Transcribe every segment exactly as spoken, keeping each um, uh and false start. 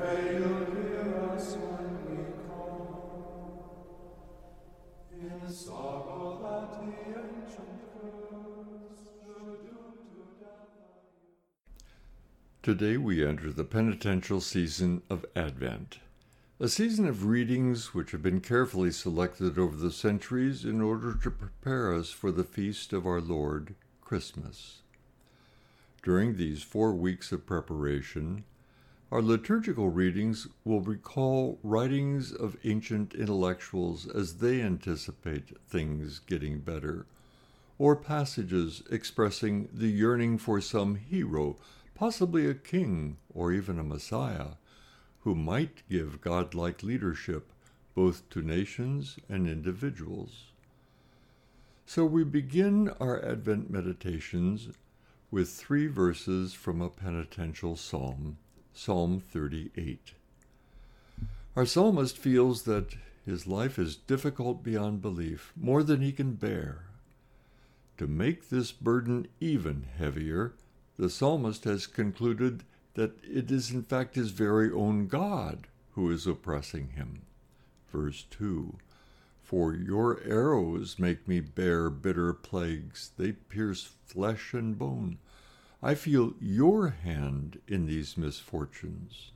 May you hear us when we call. In sorrow that the ancient curse should doom to death. Today we enter the penitential season of Advent, a season of readings which have been carefully selected over the centuries in order to prepare us for the feast of our Lord, Christmas. During these four weeks of preparation, our liturgical readings will recall writings of ancient intellectuals as they anticipate things getting better, or passages expressing the yearning for some hero, possibly a king or even a Messiah, who might give godlike leadership both to nations and individuals. So we begin our Advent meditations with three verses from a penitential psalm, Psalm thirty-eight. Our psalmist feels that his life is difficult beyond belief, more than he can bear. To make this burden even heavier, the psalmist has concluded that it is in fact his very own God who is oppressing him. Verse two, "For your arrows make me bear bitter plagues, they pierce flesh and bone. I feel your hand in these misfortunes."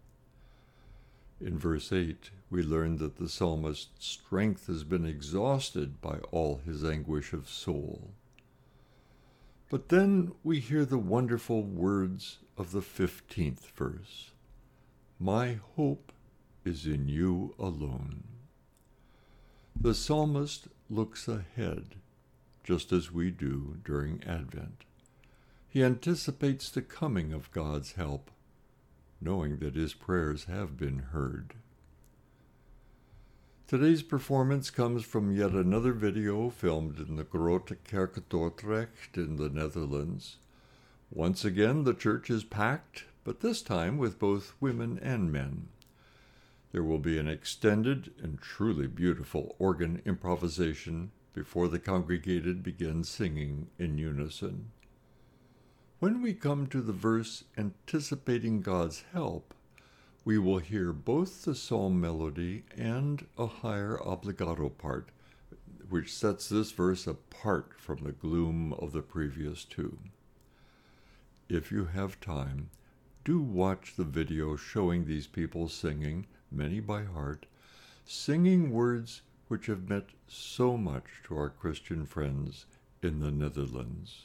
In verse eight, we learn that the psalmist's strength has been exhausted by all his anguish of soul. But then we hear the wonderful words of the fifteenth verse, "My hope is in you alone." The psalmist looks ahead, just as we do during Advent. He anticipates the coming of God's help, knowing that his prayers have been heard. Today's performance comes from yet another video filmed in the Grote Kerk Dordrecht in the Netherlands. Once again, the church is packed, but this time with both women and men. There will be an extended and truly beautiful organ improvisation before the congregated begin singing in unison. When we come to the verse anticipating God's help, we will hear both the psalm melody and a higher obligato part, which sets this verse apart from the gloom of the previous two. If you have time, do watch the video showing these people singing, many by heart, singing words which have meant so much to our Christian friends in the Netherlands.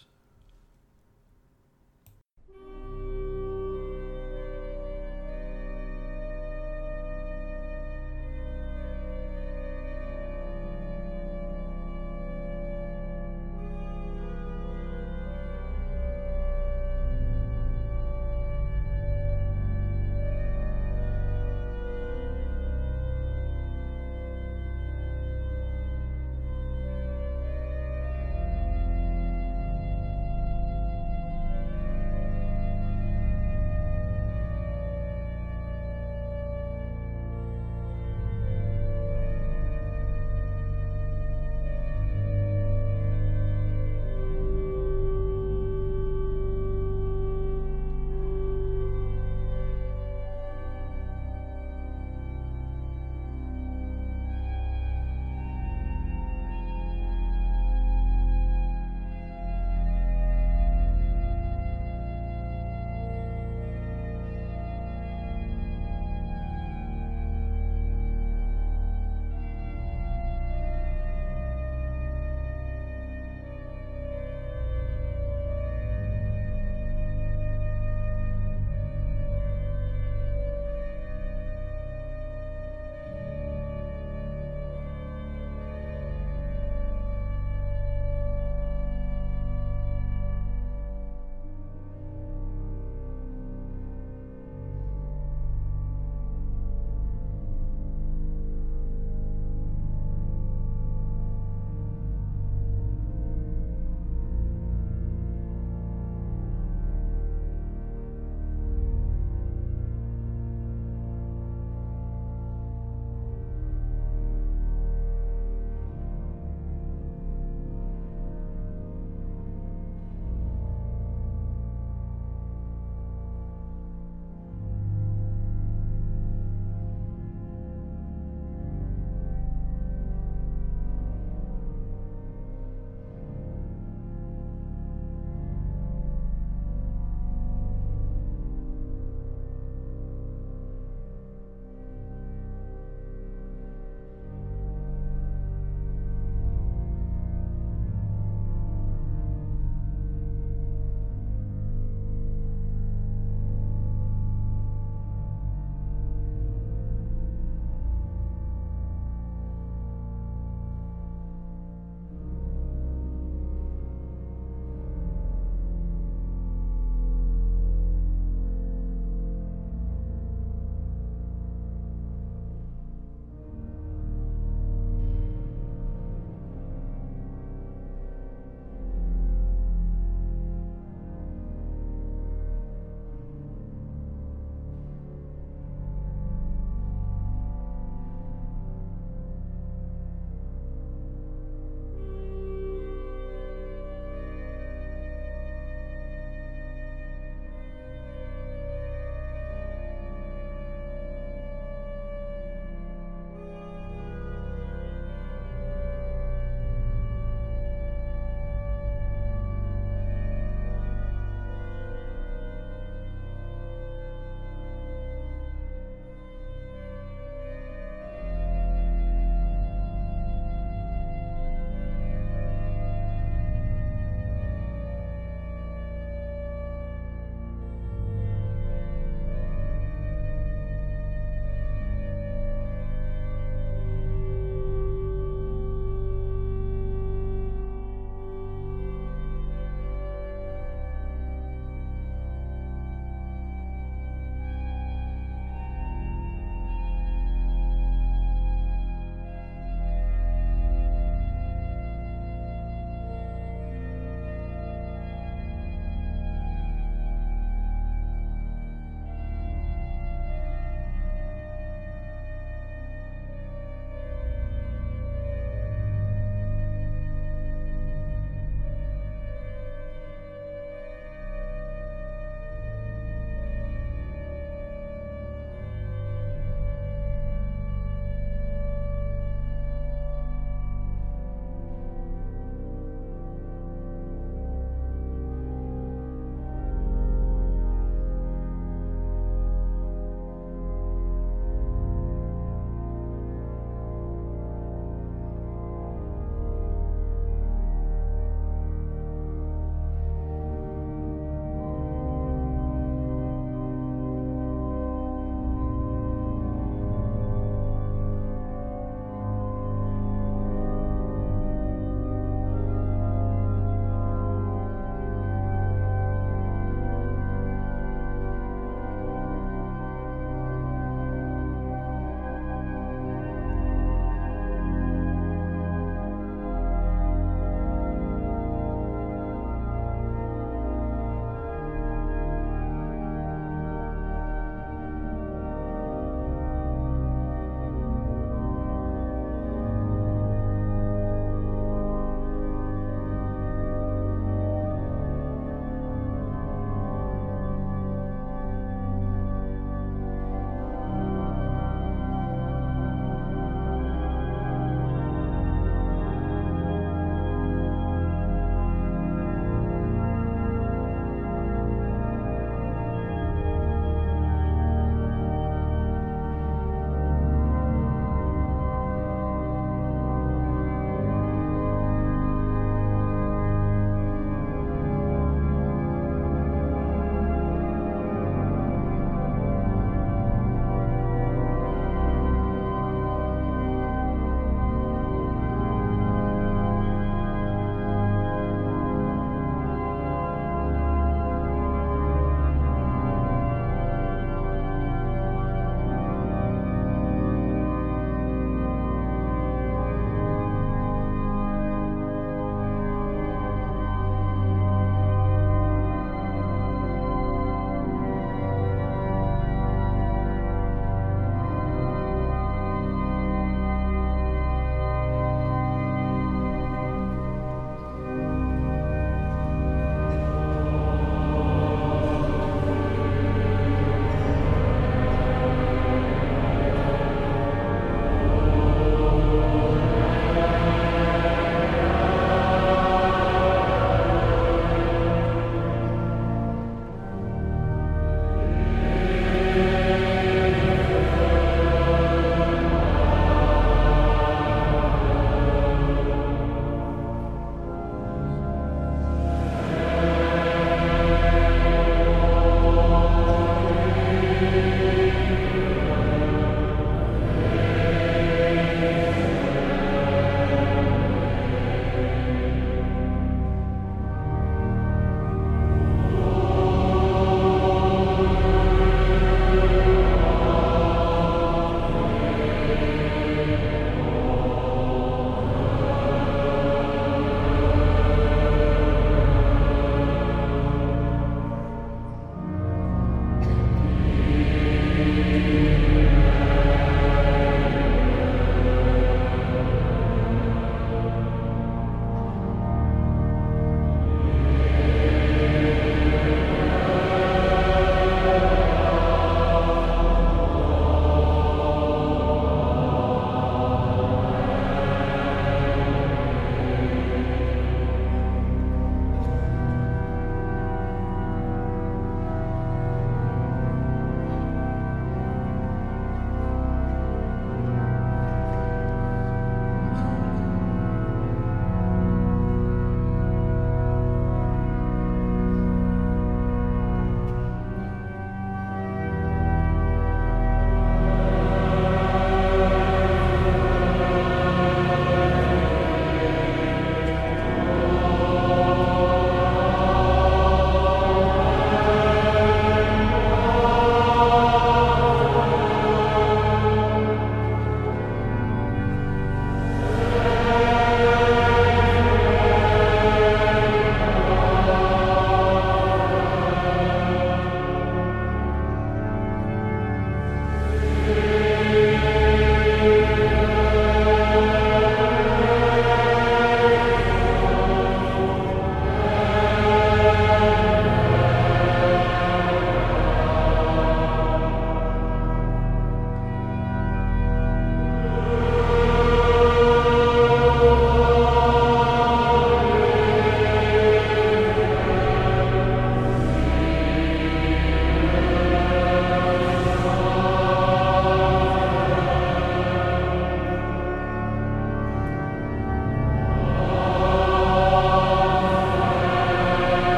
Amen.